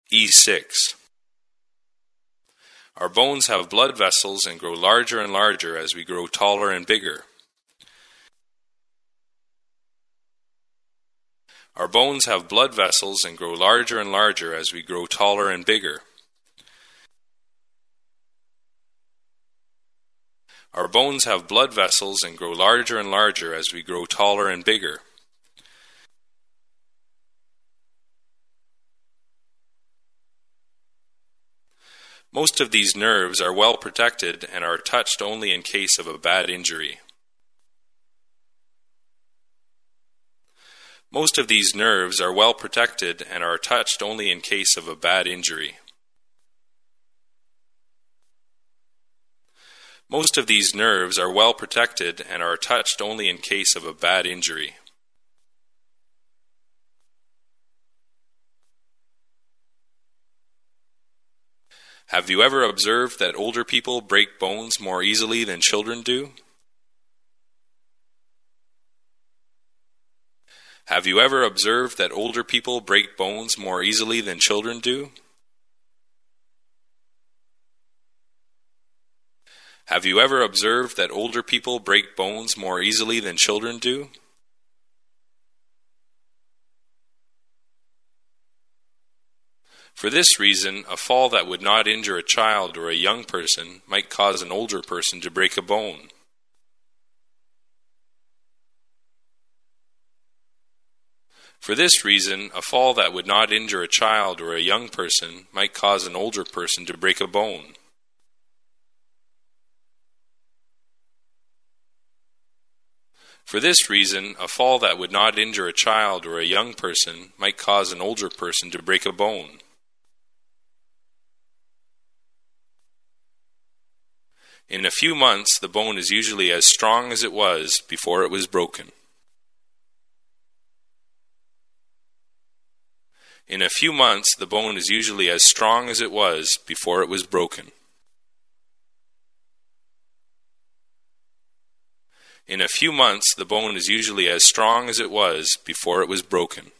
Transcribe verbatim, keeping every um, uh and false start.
E six. Our bones have blood vessels and grow larger and larger as we grow taller and bigger. Our bones have blood vessels and grow larger and larger as we grow taller and bigger. Our bones have blood vessels and grow larger and larger as we grow taller and bigger. Most of these nerves are well protected and are touched only in case of a bad injury. Most of these nerves are well protected and are touched only in case of a bad injury. Most of these nerves are well protected and are touched only in case of a bad injury. Have you ever observed that older people break bones more easily than children do? Have you ever observed that older people break bones more easily than children do? Have you ever observed that older people break bones more easily than children do? For this reason, a fall that would not injure a child or a young person might cause an older person to break a bone. For this reason, a fall that would not injure a child or a young person might cause an older person to break a bone. For this reason, a fall that would not injure a child or a young person might cause an older person to break a bone. In a few months, the bone is usually as strong as it was before it was broken. In a few months, the bone is usually as strong as it was before it was broken. In a few months, the bone is usually as strong as it was before it was broken.